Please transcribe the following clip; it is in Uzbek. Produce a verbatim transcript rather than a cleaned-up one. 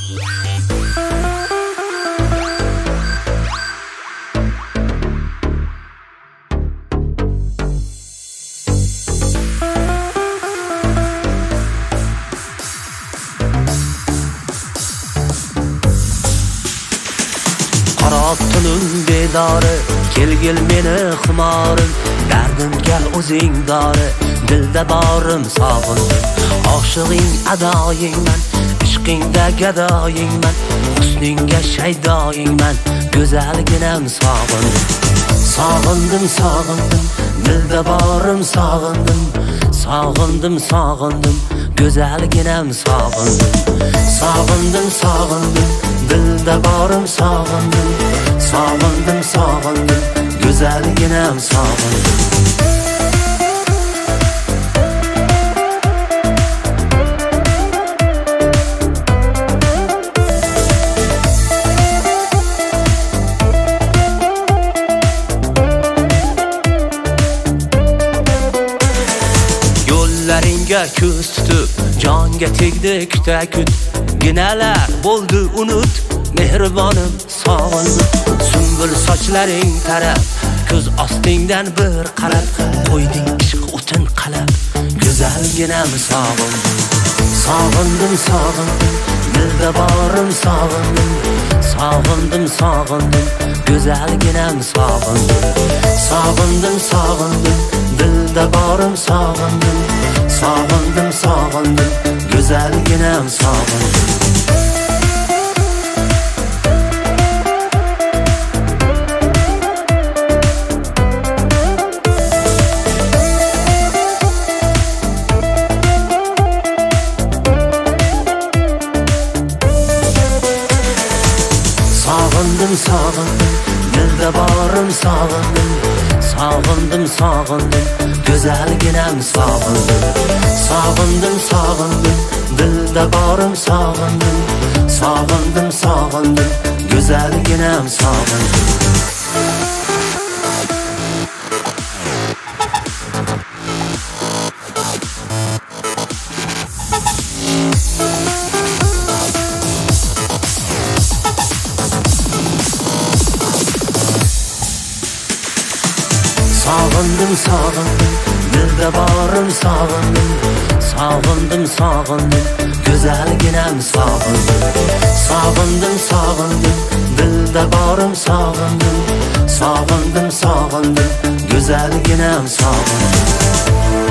Tunun bedori, kelgil meni xumorim, dardim gal o'zing dori, dilda borim sog'indim. Oshig'ing adoyingman, ishqingda gadoyingman, husningga shaydoyingman, go'zalginam sog'indim. Sog'indim, sog'indim, dilda borim sog'indim, sog'indim, sog'indim, go'zalginam sog'indim. Sog'indim, sog'indim, dilda borim sog'indim, sog'indim, sog'indim, go'zalginam sog'indim. Yo'llaringga ko'z tutib, jonga tegdi kuta-kut, ginalar bo'ldi unut, mehribonim sog'indim. Sumbul sochlaring tarab, ko'z ostingdan bir qarab, qo'yding ishq o'tin qalab, go'zalginam sog'indim. Sog'indim, sog'indim, dilda borim sog'indim, sog'indim, sog'indim, go'zalginam sog'indim. Sog'indim, sog'indim, dilda borim sog'indim, sog'indim, sog'indim, go'zalginam sog'indim. Sog'indim, sog'indim, dilda borim sog'indim, sog'indim, sog'indim, go'zalginam sog'indim. Sog'indim, sog'indim, dilda borim sog'indim, sog'indim, sog'indim, go'zalginam sog'indim. Sog'indim, sog'indim, dilda borim sog'indim, sog'indim, sog'indim, go'zalginam sog'indim. Sog'indim, sog'indim, dilda borim sog'indim, sog'indim, sog'indim, go'zalginam sog'indim.